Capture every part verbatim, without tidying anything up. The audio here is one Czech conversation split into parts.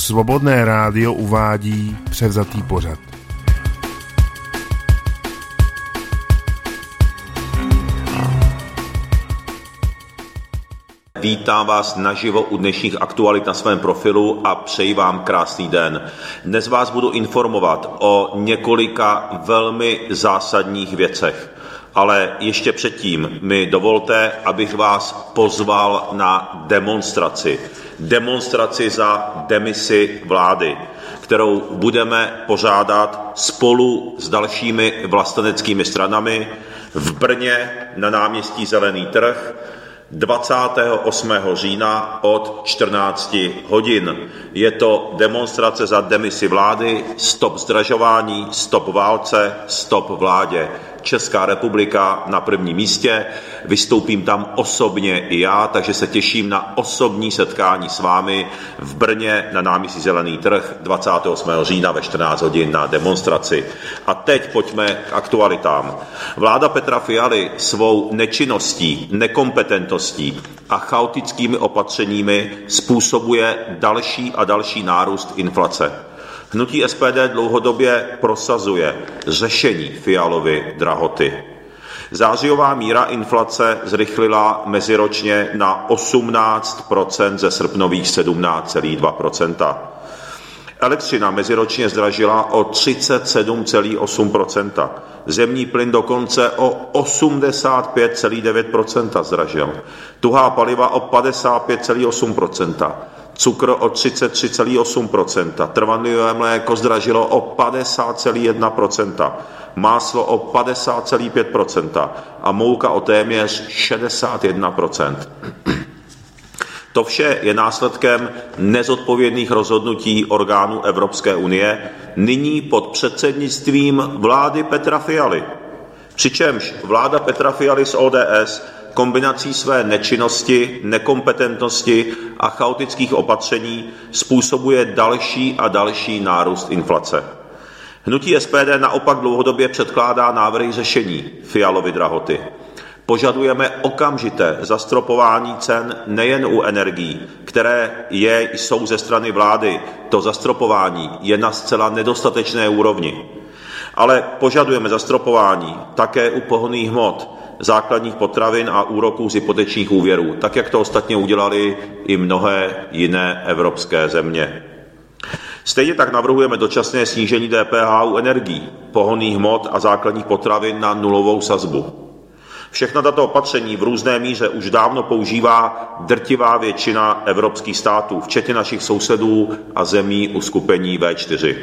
Svobodné rádio uvádí převzatý pořad. Vítám vás naživo u dnešních aktualit na svém profilu a přeji vám krásný den. Dnes vás budu informovat o několika velmi zásadních věcech. Ale ještě předtím mi dovolte, abych vás pozval na demonstraci. Demonstraci za demisi vlády, kterou budeme pořádat spolu s dalšími vlasteneckými stranami v Brně na náměstí Zelený trh dvacátého osmého října od čtrnácti hodin. Je to demonstrace za demisi vlády, stop zdražování, stop válce, stop vládě. Česká republika na prvním místě, vystoupím tam osobně i já, takže se těším na osobní setkání s vámi v Brně na náměstí Zelený trh dvacátého osmého října ve čtrnáct hodin na demonstraci. A teď pojďme k aktualitám. Vláda Petra Fialy svou nečinností, nekompetentností a chaotickými opatřeními způsobuje další a další nárůst inflace. Hnutí S P D dlouhodobě prosazuje řešení Fialovy drahoty. Zářijová míra inflace zrychlila meziročně na osmnáct procent ze srpnových sedmnáct celá dva procenta. Elektřina meziročně zdražila o třicet sedm celá osm procenta. Zemní plyn dokonce o osmdesát pět celá devět procenta zdražil. Tuhá paliva o padesát pět celá osm procenta. Cukr o třicet tři celá osm procenta, trvanlivé mléko zdražilo o padesát celá jedna procenta, máslo o padesát celá pět procenta a mouka o téměř šedesát jedna procent. To vše je následkem nezodpovědných rozhodnutí orgánů Evropské unie, nyní pod předsednictvím vlády Petra Fialy. Přičemž vláda Petra Fialy z O D S kombinací své nečinnosti, nekompetentnosti a chaotických opatření způsobuje další a další nárůst inflace. Hnutí S P D naopak dlouhodobě předkládá návrhy řešení Fialovy drahoty. Požadujeme okamžité zastropování cen nejen u energií, které je, jsou ze strany vlády. To zastropování je na zcela nedostatečné úrovni. Ale požadujeme zastropování také u pohonných hmot, základních potravin a úroků z hypotečních úvěrů, tak jak to ostatně udělali i mnohé jiné evropské země. Stejně tak navrhujeme dočasné snížení D P H u energií, pohonných hmot a základních potravin na nulovou sazbu. Všechna tato opatření v různé míře už dávno používá drtivá většina evropských států, včetně našich sousedů a zemí uskupení V čtyři.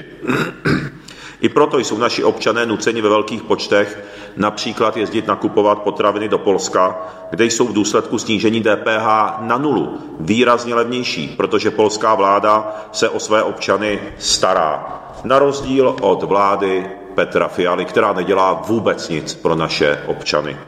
I proto jsou naši občané nuceni ve velkých počtech například jezdit nakupovat potraviny do Polska, kde jsou v důsledku snížení D P H na nulu výrazně levnější, protože polská vláda se o své občany stará. Na rozdíl od vlády Petra Fialy, která nedělá vůbec nic pro naše občany.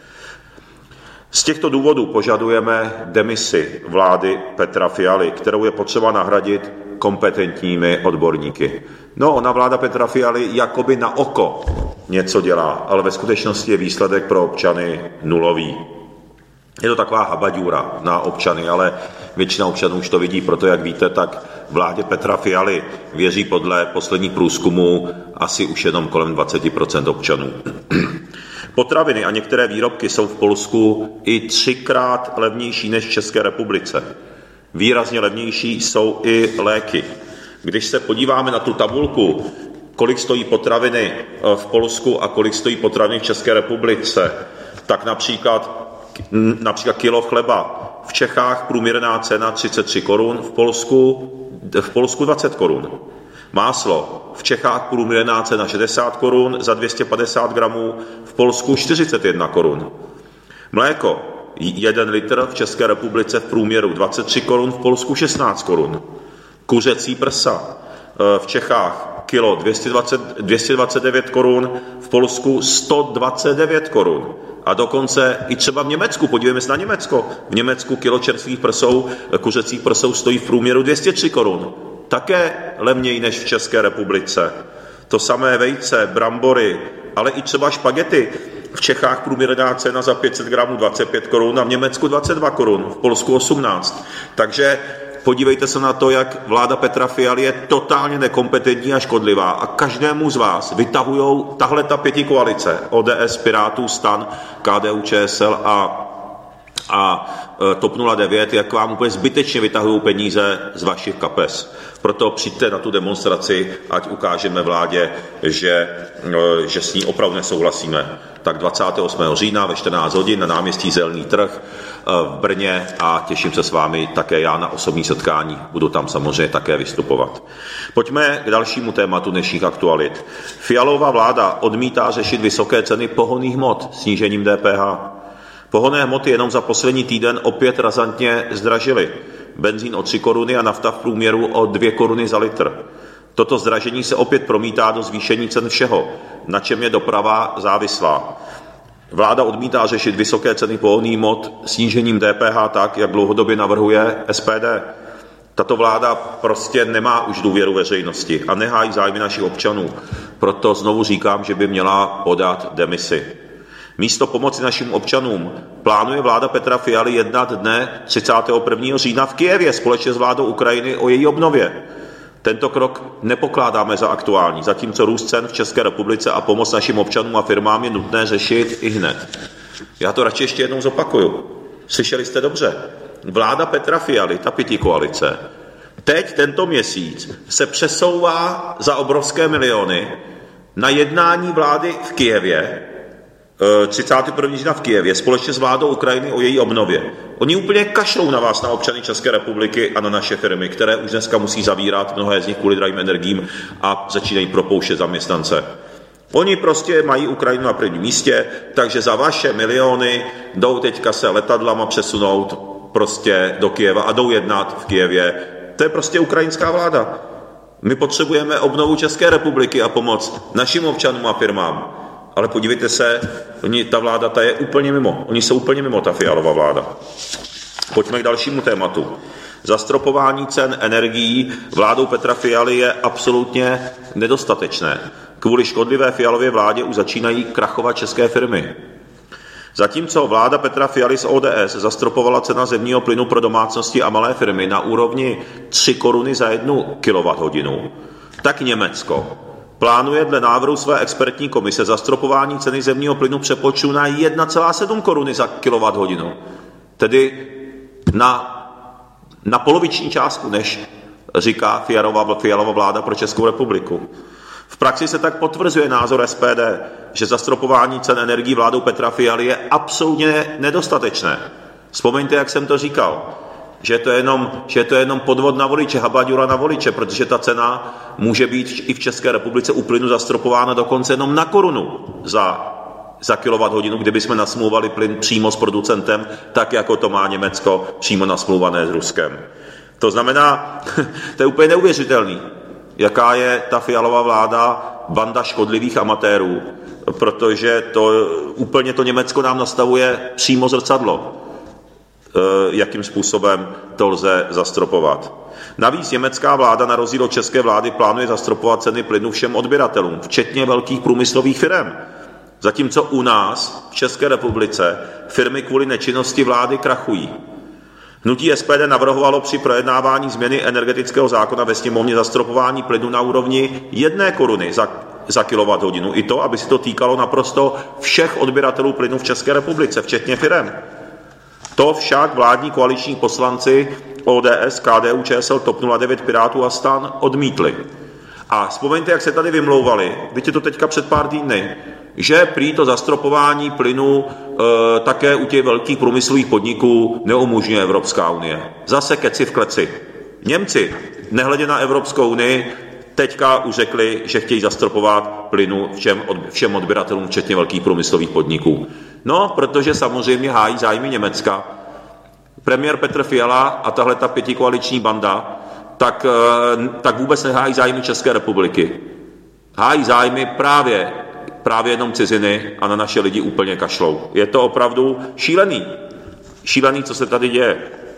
Z těchto důvodů požadujeme demisi vlády Petra Fialy, kterou je potřeba nahradit kompetentními odborníky. No, ona vláda Petra Fialy jakoby na oko něco dělá, ale ve skutečnosti je výsledek pro občany nulový. Je to taková habaďůra na občany, ale většina občanů už to vidí, proto jak víte, tak vládě Petra Fialy věří podle posledních průzkumů asi už jenom kolem dvacet procent občanů. Potraviny a některé výrobky jsou v Polsku i třikrát levnější než v České republice. Výrazně levnější jsou i léky. Když se podíváme na tu tabulku, kolik stojí potraviny v Polsku a kolik stojí potraviny v České republice, tak například, například kilo chleba v Čechách průměrná cena třicet tři korun, v Polsku, v Polsku dvacet korun. Máslo v Čechách průměrná cena šedesát korun za dvě stě padesát gramů, v Polsku čtyřicet jedna korun. Mléko jeden litr v České republice v průměru dvacet tři korun, v Polsku šestnáct korun. Kuřecí prsa v Čechách kilo dvě stě dvacet devět korun, v Polsku sto dvacet devět korun. A dokonce i třeba v Německu, podívejme se na Německo, v Německu kilo čerstvých prsou, kuřecích prsou stojí v průměru dvě stě tři korun. Také levněji než v České republice. To samé vejce, brambory, ale i třeba špagety. V Čechách průměrná cena za pět set gramů dvacet pět korun a v Německu dvacet dva korun, v Polsku osmnáct. Takže podívejte se na to, jak vláda Petra Fialy je totálně nekompetentní a škodlivá a každému z vás vytahujou tahle ta pětikoalice, O D S, Pirátů, STAN, K D U Č S L a a T O P nula devět, jak vám úplně zbytečně vytahují peníze z vašich kapes. Proto přijďte na tu demonstraci, ať ukážeme vládě, že, že s ní opravdu nesouhlasíme. Tak dvacátého osmého října ve čtrnáct hodin na náměstí Zelený trh v Brně a těším se s vámi také já na osobní setkání. Budu tam samozřejmě také vystupovat. Pojďme k dalšímu tématu dnešních aktualit. Fialova vláda odmítá řešit vysoké ceny pohonných hmot snížením D P H. Pohonné hmoty jenom za poslední týden opět razantně zdražily. Benzín o tři koruny a nafta v průměru o dvě koruny za litr. Toto zdražení se opět promítá do zvýšení cen všeho, na čem je doprava závislá. Vláda odmítá řešit vysoké ceny pohonných hmot snížením D P H tak, jak dlouhodobě navrhuje S P D. Tato vláda prostě nemá už důvěru veřejnosti a nehájí zájmy našich občanů. Proto znovu říkám, že by měla podat demisi. Místo pomoci našim občanům plánuje vláda Petra Fialy jednat dne třicátého prvního října v Kyjevě společně s vládou Ukrajiny o její obnově. Tento krok nepokládáme za aktuální, zatímco růst cen v České republice a pomoc našim občanům a firmám je nutné řešit i hned. Já to radši ještě jednou zopakuju. Slyšeli jste dobře. Vláda Petra Fialy, ta pětikoalice, teď tento měsíc se přesouvá za obrovské miliony na jednání vlády v Kyjevě, třicátého prvního října v Kyjevě, společně s vládou Ukrajiny o její obnově. Oni úplně kašlou na vás, na občany České republiky a na naše firmy, které už dneska musí zavírat, mnohé z nich kvůli drahým energiím a začínají propouštět zaměstnance. Oni prostě mají Ukrajinu na prvním místě, takže za vaše miliony jdou teďka se letadlama přesunout prostě do Kyjeva a jdou jednat v Kyjevě. To je prostě ukrajinská vláda. My potřebujeme obnovu České republiky a pomoc našim občanům a firmám. Ale podívejte se, oni, ta vláda ta je úplně mimo. Oni jsou úplně mimo, ta Fialova vláda. Pojďme k dalšímu tématu. Zastropování cen energií vládou Petra Fialy je absolutně nedostatečné. Kvůli škodlivé Fialově vládě už začínají krachovat české firmy. Zatímco vláda Petra Fialy z O D S zastropovala cena zemního plynu pro domácnosti a malé firmy na úrovni tři koruny za jednu kilowatthodinu, tak Německo plánuje dle návrhu své expertní komise zastropování ceny zemního plynu přepočtu na jedna celá sedm koruny za kilowatthodinu. Tedy na, na poloviční částku, než říká Fialova, Fialova vláda pro Českou republiku. V praxi se tak potvrzuje názor S P D, že zastropování cen energií vládou Petra Fialy je absolutně nedostatečné. Vzpomeňte, jak jsem to říkal, že to je jenom, že je to jenom podvod na voliče, habaďura na voliče, protože ta cena může být i v České republice u plynu zastropována dokonce jenom na korunu za, za kilowatthodinu, kdyby jsme nasmlouvali plyn přímo s producentem, tak jako to má Německo přímo nasmlouvané s Ruskem. To znamená, to je úplně neuvěřitelný, jaká je ta Fialova vláda banda škodlivých amatérů, protože to úplně to Německo nám nastavuje přímo zrcadlo, jakým způsobem to lze zastropovat. Navíc německá vláda na rozdíl od české vlády plánuje zastropovat ceny plynu všem odběratelům, včetně velkých průmyslových firem. Zatímco u nás v České republice firmy kvůli nečinnosti vlády krachují. Hnutí S P D navrhovalo při projednávání změny energetického zákona ve sněmovně zastropování plynu na úrovni jedné koruny za, za kilowatthodinu. I to, aby se to týkalo naprosto všech odběratelů plynu v České republice, včetně firem. To však vládní koaliční poslanci O D S, K D U Č S L, T O P nula devět, Pirátů a STAN odmítli. A vzpomeňte, jak se tady vymlouvali, víte to teďka před pár týdny, že prý to zastropování plynu e, také u těch velkých průmyslových podniků neumožňuje Evropská unie. Zase keci v kleci. Němci, nehledě na Evropskou unii, teďka už řekli, že chtějí zastropovat plynu všem, od, všem odběratelům, včetně velkých průmyslových podniků. No, protože samozřejmě hájí zájmy Německa. Premiér Petr Fiala a tahle ta pětikoaliční banda tak, tak vůbec nehájí zájmy České republiky. Hájí zájmy právě, právě jenom ciziny a na naše lidi úplně kašlou. Je to opravdu šílený. Šílený, co se tady děje.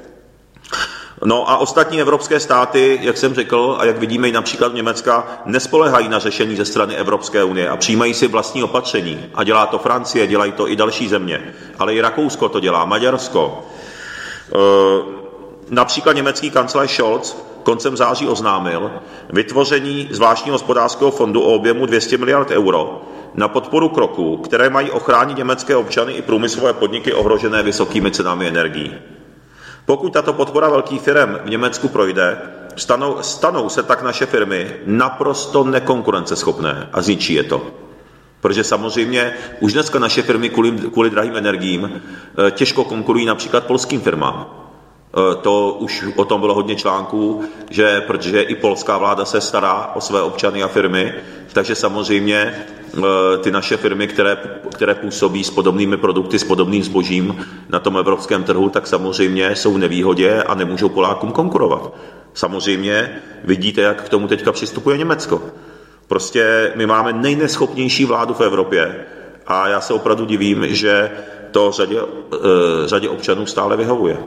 No a ostatní evropské státy, jak jsem řekl a jak vidíme i například v Německa, nespoléhají na řešení ze strany Evropské unie a přijímají si vlastní opatření. A dělá to Francie, dělají to i další země. Ale i Rakousko to dělá, Maďarsko. Například německý kancléř Scholz koncem září oznámil vytvoření zvláštního hospodářského fondu o objemu dvě stě miliard euro na podporu kroků, které mají ochránit německé občany i průmyslové podniky ohrožené vysokými cenami energií. Pokud tato podpora velkých firm v Německu projde, stanou, stanou se tak naše firmy naprosto nekonkurenceschopné a zničí je to. Protože samozřejmě už dneska naše firmy kvůli, kvůli drahým energiím těžko konkurují například polským firmám. To už o tom bylo hodně článků, že protože i polská vláda se stará o své občany a firmy, takže samozřejmě ty naše firmy, které, které působí s podobnými produkty, s podobným zbožím na tom evropském trhu, tak samozřejmě jsou v nevýhodě a nemůžou Polákům konkurovat. Samozřejmě vidíte, jak k tomu teďka přistupuje Německo. Prostě my máme nejneschopnější vládu v Evropě a já se opravdu divím, že to řadě, řadě občanů stále vyhovuje.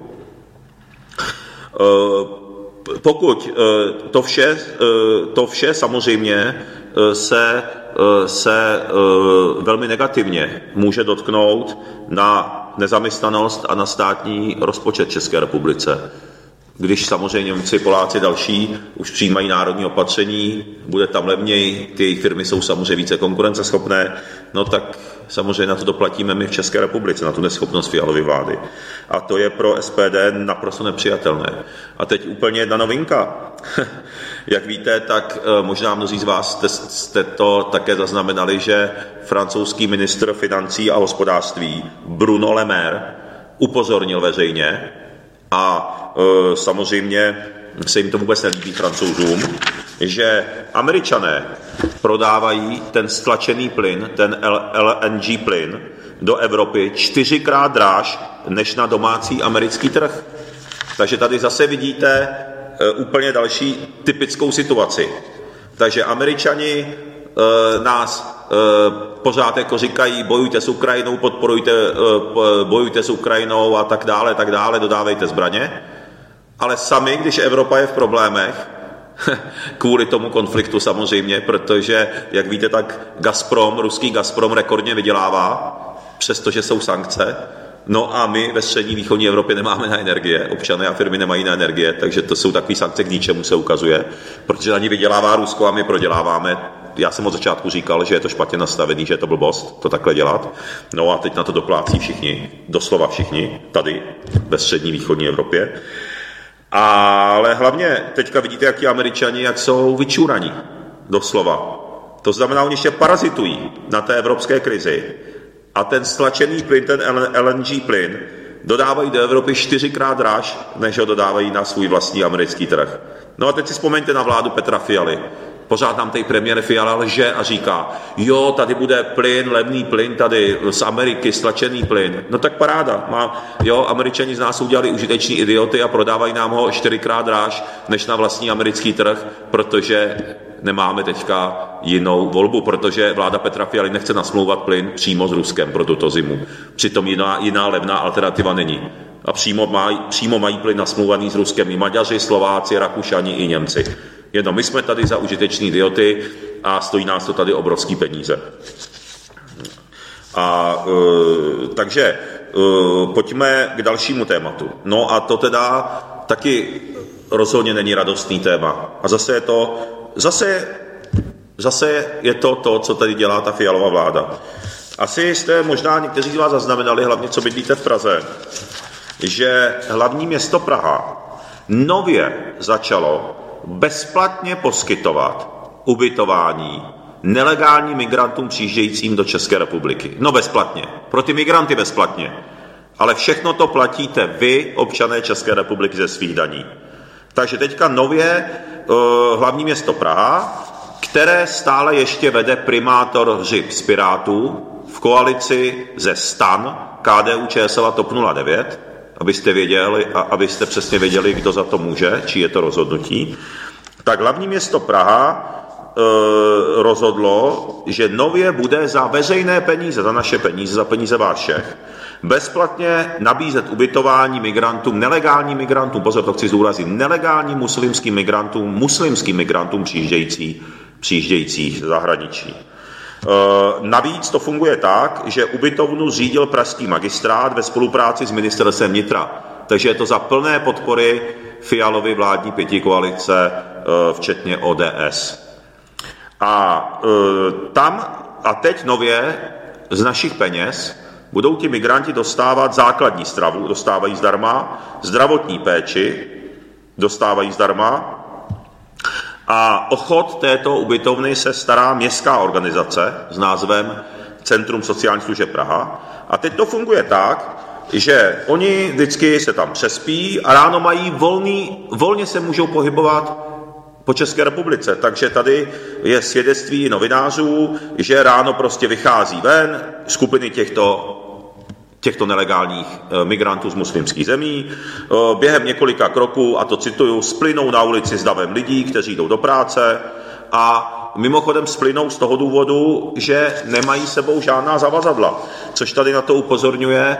Pokud to vše, to vše samozřejmě se, se velmi negativně může dotknout na nezaměstnanost a na státní rozpočet České republice. Když samozřejmě Němci, Poláci další už přijímají národní opatření, bude tam levněji, ty jejich firmy jsou samozřejmě více konkurenceschopné, no tak samozřejmě na to doplatíme my v České republice, na tu neschopnost Fialovy vlády. A to je pro S P D naprosto nepřijatelné. A teď úplně jedna novinka. Jak víte, tak možná mnozí z vás jste, jste to také zaznamenali, že francouzský ministr financí a hospodářství Bruno Le Maire upozornil veřejně, a e, samozřejmě se jim to vůbec nelíbí Francouzům, že Američané prodávají ten stlačený plyn, ten L N G plyn, do Evropy čtyřikrát dráž než na domácí americký trh. Takže tady zase vidíte e, úplně další typickou situaci. Takže Američani e, nás e, pořád jako říkají, bojujte s Ukrajinou, podporujte, bojujte s Ukrajinou a tak dále, tak dále, dodávejte zbraně. Ale sami, když Evropa je v problémech, kvůli tomu konfliktu samozřejmě, protože, jak víte, tak Gazprom, ruský Gazprom rekordně vydělává, přestože jsou sankce. No a my ve střední východní Evropě nemáme na energie, občané a firmy nemají na energie, takže to jsou takové sankce k ničemu se ukazuje, protože na ní vydělává Rusko a my proděláváme. Já jsem od začátku říkal, že je to špatně nastavený, že je to blbost to takhle dělat. No a teď na to doplácí všichni, doslova všichni, tady ve střední východní Evropě. Ale hlavně teďka vidíte, jak ti Američani, jak jsou vyčuraní, doslova. To znamená, oni ještě parazitují na té evropské krizi. A ten stlačený plyn, ten L N G plyn, dodávají do Evropy čtyřikrát dráž, než ho dodávají na svůj vlastní americký trh. No a teď si vzpomeňte na vládu Petra Fialy. Pořád nám tady premiér Fiala lže a říká, jo, tady bude plyn, levný plyn tady z Ameriky, stlačený plyn. No tak paráda. Má, jo, Američani z nás udělali užiteční idioty a prodávají nám ho čtyřikrát dráž než na vlastní americký trh, protože nemáme teďka jinou volbu, protože vláda Petra Fialy nechce nasmlouvat plyn přímo s Ruskem pro tuto zimu. Přitom jiná, jiná levná alternativa není. A přímo mají, přímo mají plyn nasmlouvaný s Ruskem i Maďaři, Slováci, Rakušani i Němci. Jenom my jsme tady za užiteční idioty a stojí nás to tady obrovský peníze. A e, takže e, pojďme k dalšímu tématu. No a to teda taky rozhodně není radostný téma. A zase je to, zase, zase je to to, co tady dělá ta Fialova vláda. Asi jste možná někteří z vás zaznamenali, hlavně co bydlíte v Praze, že hlavní město Praha nově začalo bezplatně poskytovat ubytování nelegálním migrantům přijíždějícím do České republiky. No bezplatně. Pro ty migranty bezplatně. Ale všechno to platíte vy, občané České republiky, ze svých daní. Takže teďka nově uh, hlavní město Praha, které stále ještě vede primátor Hřib z Pirátů v koalici ze STAN, K D U Č S L a TOP nula devět, abyste věděli, a abyste přesně věděli, kdo za to může, či je to rozhodnutí, tak hlavní město Praha e, rozhodlo, že nově bude za veřejné peníze, za naše peníze, za peníze vás všech, bezplatně nabízet ubytování migrantům, nelegálním migrantům, pozor, to chci zdůraznit, nelegálním muslimským migrantům, muslimským migrantům přijíždějící, přijíždějících z zahraničí. Navíc to funguje tak, že ubytovnu zřídil pražský magistrát ve spolupráci s ministerstvem vnitra. Takže je to za plné podpory Fialovy vládní pětikoalice, včetně O D S. A tam a teď nově z našich peněz budou ti migranti dostávat základní stravu, dostávají zdarma, zdravotní péči dostávají zdarma a o chod této ubytovny se stará městská organizace s názvem Centrum sociálních služeb Praha. A teď to funguje tak, že oni vždycky se tam přespí a ráno mají volný, volně se můžou pohybovat po České republice. Takže tady je svědectví novinářů, že ráno prostě vychází ven skupiny těchto, těchto nelegálních migrantů z muslimských zemí. Během několika kroků, a to cituju, splynou na ulici s davem lidí, kteří jdou do práce a mimochodem splynou z toho důvodu, že nemají sebou žádná zavazadla, což tady na to upozorňuje,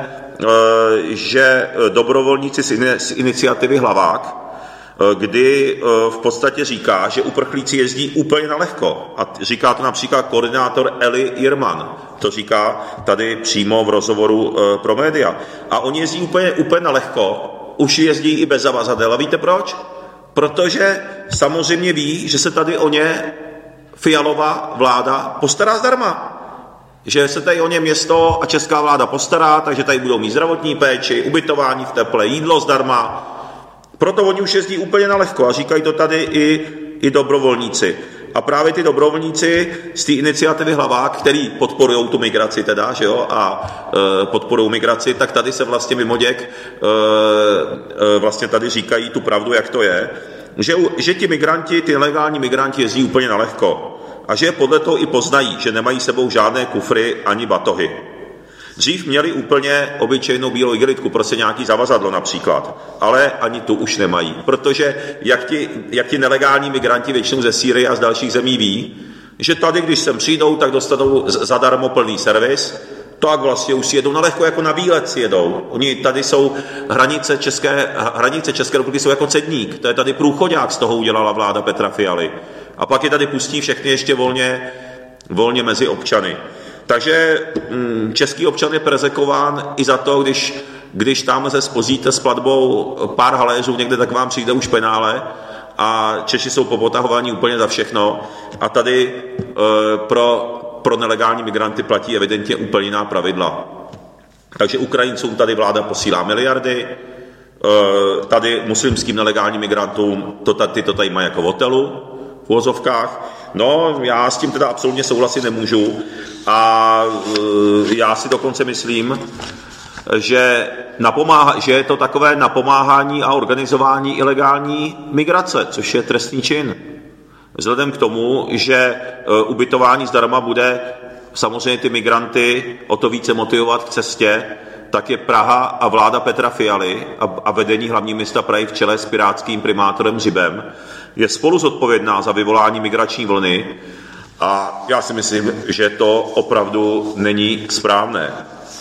že dobrovolníci z iniciativy Hlavák, kdy v podstatě říká, že uprchlíci jezdí úplně na lehko. A říká to například koordinátor Eli Jirman. To říká tady přímo v rozhovoru pro média. A oni jezdí úplně, úplně na lehko, už jezdí i bez zavazadel. A víte proč? Protože samozřejmě ví, že se tady o ně Fialova vláda postará zdarma. Že se tady o ně město a česká vláda postará, takže tady budou mít zdravotní péči, ubytování v teple, jídlo zdarma. Proto oni už jezdí úplně na lehko a říkají to tady i, i dobrovolníci. A právě ty dobrovolníci z té iniciativy Hlavák, který podporují tu migraci teda, že jo, a e, podporují migraci, tak tady se vlastně mimoděk e, e, vlastně tady říkají tu pravdu, jak to je, že, že ti migranti, ty nelegální migranti jezdí úplně na lehko a že podle toho i poznají, že nemají sebou žádné kufry ani batohy. Dřív měli úplně obyčejnou bílou igelitku, prostě nějaký zavazadlo například, ale ani tu už nemají, protože jak ti, jak ti nelegální migranti většinou ze Sýrie a z dalších zemí ví, že tady, když sem přijdou, tak dostanou zadarmo plný servis, tak vlastně už si jedou na lehko, jako na výlet si jedou. Oni tady jsou, hranice České, hranice České republiky jsou jako cedník, to je tady průchodák, z toho udělala vláda Petra Fialy. A pak je tady pustí všechny ještě volně, volně mezi občany. Takže hm, český občan je persekován i za to, když, když tam se spozíte s platbou pár haléřů někde, tak vám přijde už penále a Češi jsou popotahovaní úplně za všechno. A tady e, pro, pro nelegální migranty platí evidentně úplně jiná pravidla. Takže Ukrajincům tady vláda posílá miliardy, e, tady muslimským nelegálním migrantům to, ty to tady mají jako v hotelu, v uvozovkách. No, já s tím teda absolutně souhlasit nemůžu a e, já si dokonce myslím, že, napomáha, že je to takové napomáhání a organizování ilegální migrace, což je trestný čin. Vzhledem k tomu, že e, ubytování zdarma bude samozřejmě ty migranty o to více motivovat k cestě, tak je Praha a vláda Petra Fialy a, a vedení hlavního města Prahy v čele s pirátským primátorem Hřibem je spolu zodpovědná za vyvolání migrační vlny a já si myslím, že to opravdu není správné.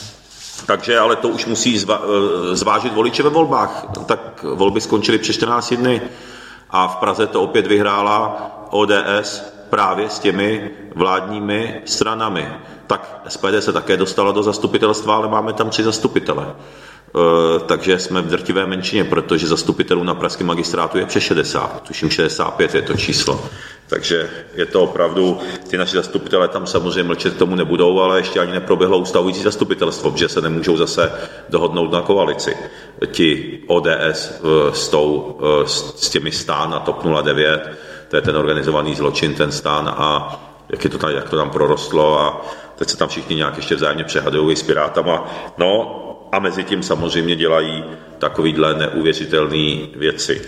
Takže ale to už musí zva, zvážit voliče ve volbách. Tak volby skončily před čtrnácti dny a v Praze to opět vyhrála O D S právě s těmi vládními stranami. Tak S P D se také dostala do zastupitelstva, ale máme tam tři zastupitele. E, takže jsme v drtivé menšině, protože zastupitelů na pražském magistrátu je přes šedesát, tuším šedesát pět je to číslo. Takže je to opravdu, ty naši zastupitelé tam samozřejmě mlčet k tomu nebudou, ale ještě ani neproběhlo ustavující zastupitelstvo, protože se nemůžou zase dohodnout na koalici. Ti O D S s, tou, s těmi STAN a TOP nula devět, to je ten organizovaný zločin, ten STAN a jak, je to tam, jak to tam prorostlo a teď se tam všichni nějak ještě vzájemně přehadují s pirátama. No a mezi tím samozřejmě dělají takovýhle neuvěřitelné věci.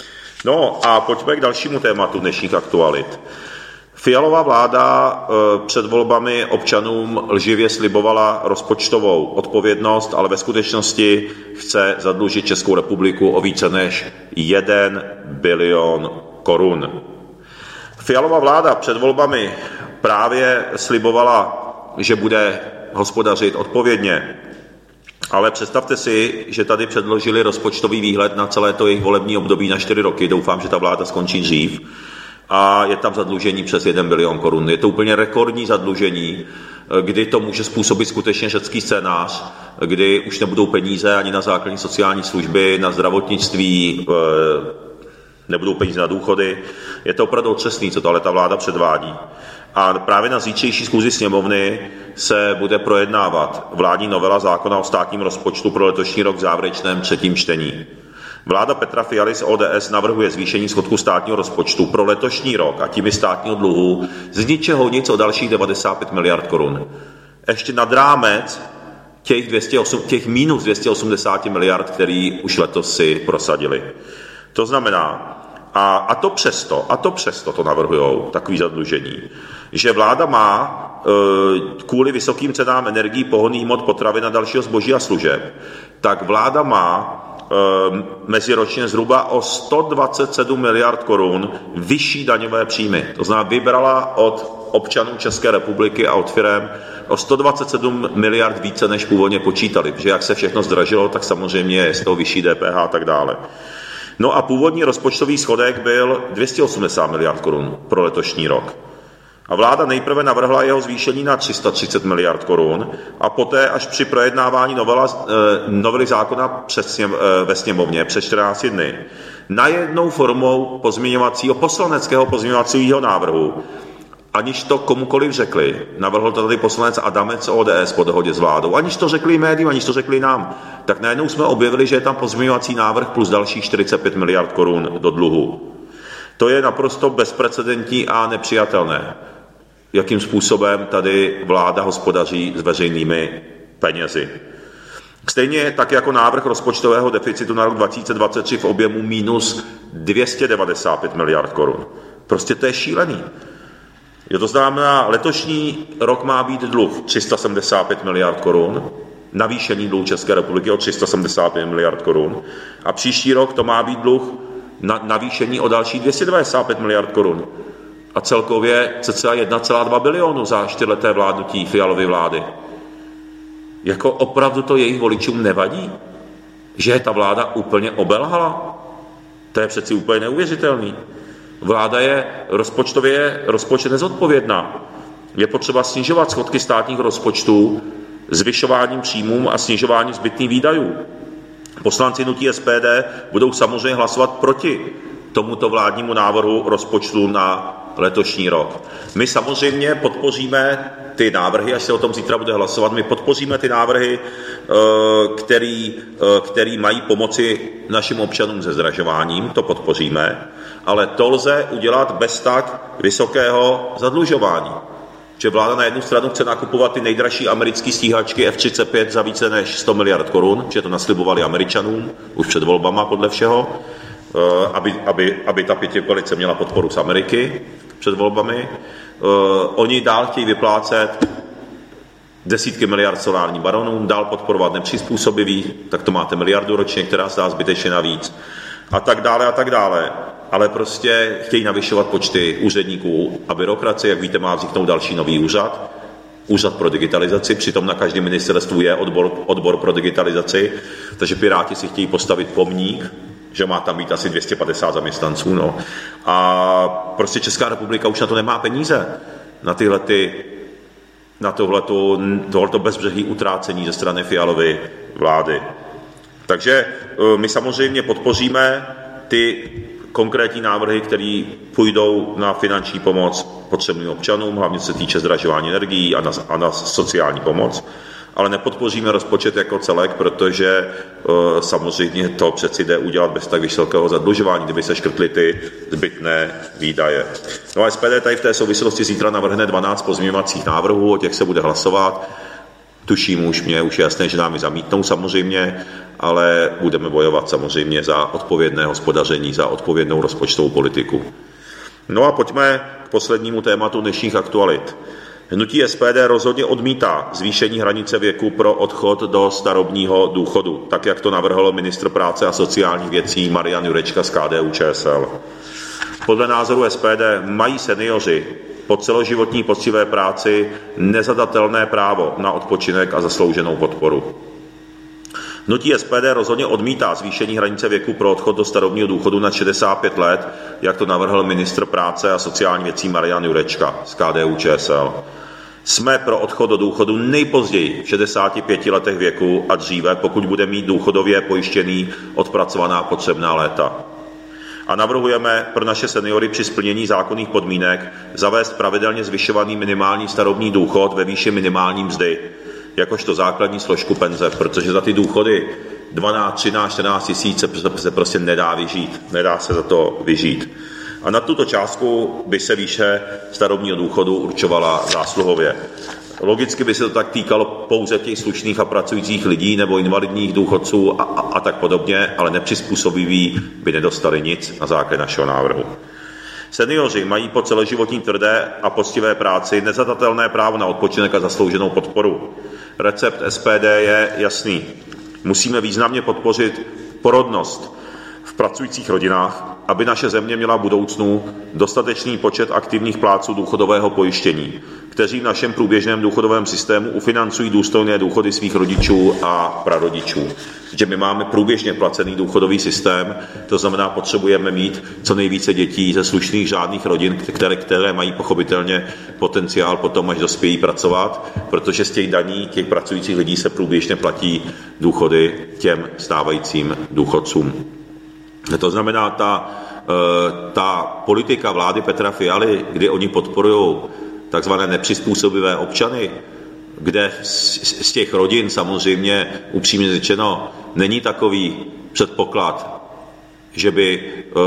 No a pojďme k dalšímu tématu dnešních aktualit. Fialová vláda před volbami občanům lživě slibovala rozpočtovou odpovědnost, ale ve skutečnosti chce zadlužit Českou republiku o více než jeden bilion korun. Fialová vláda před volbami právě slibovala, že bude hospodařit odpovědně. Ale představte si, že tady předložili rozpočtový výhled na celé to jejich volební období na čtyři roky. Doufám, že ta vláda skončí dřív. a je tam zadlužení přes jeden bilion korun. Je to úplně rekordní zadlužení, kdy to může způsobit skutečně řecký scénář, kdy už nebudou peníze ani na základní sociální služby, na zdravotnictví, nebudou peníze na důchody. Je to opravdu otřesný, co tahle ta vláda předvádí. A právě na zítřejší schůzi sněmovny se bude projednávat vládní novela zákona o státním rozpočtu pro letošní rok v závěrečném třetím čtení. Vláda Petra Fialy z O D S navrhuje zvýšení schodku státního rozpočtu pro letošní rok a tím i státního dluhu z ničeho nic o dalších devadesát pět miliard korun. Ještě nad rámec těch, dvě stě osm, těch minus dvě stě osmdesát miliard, který už letos si prosadili. To znamená, a, a to přesto, a to přesto to navrhujou, takový zadlužení, že vláda má e, kvůli vysokým cenám energií, pohonných hmot, potravin a dalšího zboží a služeb, tak vláda má e, meziročně zhruba o sto dvacet sedm miliard korun vyšší daňové příjmy. To znamená, vybrala od občanů České republiky a od firem o sto dvacet sedm miliard více, než původně počítali, protože jak se všechno zdražilo, tak samozřejmě je z toho vyšší D P H a tak dále. No a původní rozpočtový schodek byl dvě stě osmdesát miliard korun pro letošní rok. A vláda nejprve navrhla jeho zvýšení na tři sta třicet miliard korun a poté až při projednávání novela, novely zákona před sněm, ve sněmovně před čtrnácti dny najednou formou pozměňovacího poslaneckého pozměňovacího návrhu, aniž to komukoliv řekli, navrhl to tady poslanec Adamec z O D S po dohodě s vládou, aniž to řekli médiím, aniž to řekli nám, tak najednou jsme objevili, že je tam pozměňovací návrh plus dalších čtyřicet pět miliard korun do dluhu. To je naprosto bezprecedentní a nepřijatelné, jakým způsobem tady vláda hospodaří s veřejnými penězi. Stejně tak jako návrh rozpočtového deficitu na rok dva tisíce dvacet tři v objemu minus dvě stě devadesát pět miliard korun. Prostě to je šílený. Jo, to znamená, letošní rok má být dluh tři sta sedmdesát pět miliard korun, navýšení dluhu České republiky o tři sta sedmdesát pět miliard korun a příští rok to má být dluh na navýšení o další dvě stě devadesát pět miliard korun a celkově cca jedna celá dva bilionu za čtyřleté vládnutí Fialovy vlády. Jako opravdu to jejich voličům nevadí, že ta vláda úplně obelhala? To je přeci úplně neuvěřitelný. Vláda je rozpočtově rozpočet nezodpovědná. Je potřeba snižovat schodky státních rozpočtů zvyšováním příjmů a snižováním zbytných výdajů. Poslanci hnutí S P D budou samozřejmě hlasovat proti tomuto vládnímu návrhu rozpočtu na letošní rok. My samozřejmě podpoříme ty návrhy, až se o tom zítra bude hlasovat, my podpoříme ty návrhy, který, který mají pomoci našim občanům se zdražováním, to podpoříme, ale to lze udělat bez tak vysokého zadlužování. Že vláda na jednu stranu chce nakupovat ty nejdražší americké stíhačky F třicet pět za více než sto miliard korun, že to naslibovali Američanům už před volbama podle všeho, aby, aby, aby ta pětikoalice měla podporu z Ameriky před volbami. Oni dál chtějí vyplácet desítky miliard solárním baronům, dál podporovat nepřizpůsobivý, tak to máte miliardu ročně, která se dá zbytečně navíc. A tak dále a tak dále. Ale prostě chtějí navyšovat počty úředníků a byrokracie. Jak víte, má vzniknout další nový úřad, úřad pro digitalizaci, přitom na každém ministerstvu je odbor, odbor pro digitalizaci, takže Piráti si chtějí postavit pomník, že má tam být asi dvě stě padesát zaměstnanců. No. A prostě Česká republika už na to nemá peníze, na tyhle ty, na tohleto, tohleto bezbřehý utrácení ze strany Fialovy vlády. Takže my samozřejmě podpoříme ty konkrétní návrhy, které půjdou na finanční pomoc potřebným občanům, hlavně se týče zdražování energií a na, a na sociální pomoc, ale nepodpoříme rozpočet jako celek, protože uh, samozřejmě to přeci jde udělat bez tak vysokého zadlužování, kdyby se škrtly ty zbytné výdaje. No a S P D tady v té souvislosti zítra navrhne dvanáct pozměňovacích návrhů, o těch se bude hlasovat. Tuším už, mě už je jasné, že nám je zamítnou samozřejmě, ale budeme bojovat samozřejmě za odpovědné hospodaření, za odpovědnou rozpočtovou politiku. No a pojďme k poslednímu tématu dnešních aktualit. Hnutí S P D rozhodně odmítá zvýšení hranice věku pro odchod do starobního důchodu, tak jak to navrhl ministr práce a sociálních věcí Marian Jurečka z K D U Č S L. Podle názoru S P D mají seniori po celoživotní poctivé práci nezadatelné právo na odpočinek a zaslouženou podporu. Hnutí S P D rozhodně odmítá zvýšení hranice věku pro odchod do starobního důchodu na šedesát pět let, jak to navrhl ministr práce a sociální věcí Marian Jurečka z K D U Č S L. Jsme pro odchod do důchodu nejpozději v šedesáti pěti letech věku a dříve, pokud bude mít důchodově pojištěný odpracovaná potřebná léta. A navrhujeme pro naše seniory při splnění zákonných podmínek zavést pravidelně zvyšovaný minimální starobní důchod ve výši minimální mzdy, jakožto základní složku penze, protože za ty důchody dvanáct, třináct, čtrnáct tisíc se prostě nedá vyžít, nedá se za to vyžít. A na tuto částku by se výše starobního důchodu určovala zásluhově. Logicky by se to tak týkalo pouze těch slušných a pracujících lidí nebo invalidních důchodců a, a, a tak podobně, ale nepřizpůsobiví by nedostali nic na základě našeho návrhu. Seniori mají po celoživotní tvrdé a poctivé práci nezadatelné právo na odpočinek a zaslouženou podporu. Recept S P D je jasný. Musíme významně podpořit porodnost v pracujících rodinách, aby naše země měla v budoucnu dostatečný počet aktivních plátců důchodového pojištění, kteří v našem průběžném důchodovém systému ufinancují důstojné důchody svých rodičů a prarodičů. Že my máme průběžně placený důchodový systém, to znamená, potřebujeme mít co nejvíce dětí ze slušných řádných rodin, které, které mají pochopitelně potenciál potom, až dospějí pracovat, protože z těch daní těch pracujících lidí se průběžně platí důchody těm stávajícím důchodcům. To znamená, ta, ta politika vlády Petra Fialy, kdy oni podporují takzvané nepřizpůsobivé občany, kde z těch rodin samozřejmě upřímně řečeno není takový předpoklad, že by,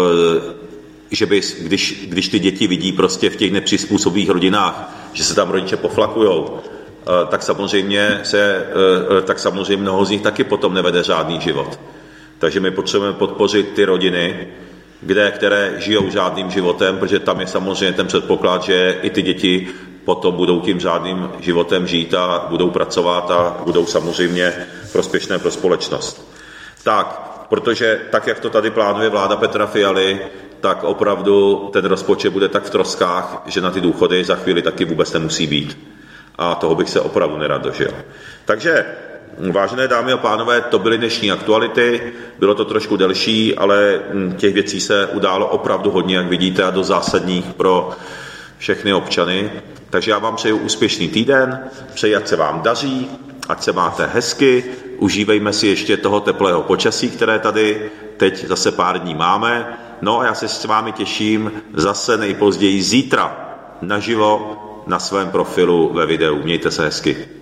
že by když, když ty děti vidí prostě v těch nepřizpůsobivých rodinách, že se tam rodiče poflakujou, tak samozřejmě, se, tak samozřejmě mnoho z nich taky potom nevede žádný život. Takže my potřebujeme podpořit ty rodiny, kde, které žijou žádným životem, protože tam je samozřejmě ten předpoklad, že i ty děti potom budou tím řádným životem žít a budou pracovat a budou samozřejmě prospěšné pro společnost. Tak, protože tak, jak to tady plánuje vláda Petra Fialy, tak opravdu ten rozpočet bude tak v troskách, že na ty důchody za chvíli taky vůbec nemusí být. A toho bych se opravdu nerad dožil. Takže vážené dámy a pánové, to byly dnešní aktuality, bylo to trošku delší, ale těch věcí se událo opravdu hodně, jak vidíte, a dost zásadních pro všechny občany. Takže já vám přeju úspěšný týden, přeji, ať se vám daří, ať se máte hezky, užívejme si ještě toho teplého počasí, které tady teď zase pár dní máme. No a já se s vámi těším zase nejpozději zítra naživo na svém profilu ve videu. Mějte se hezky.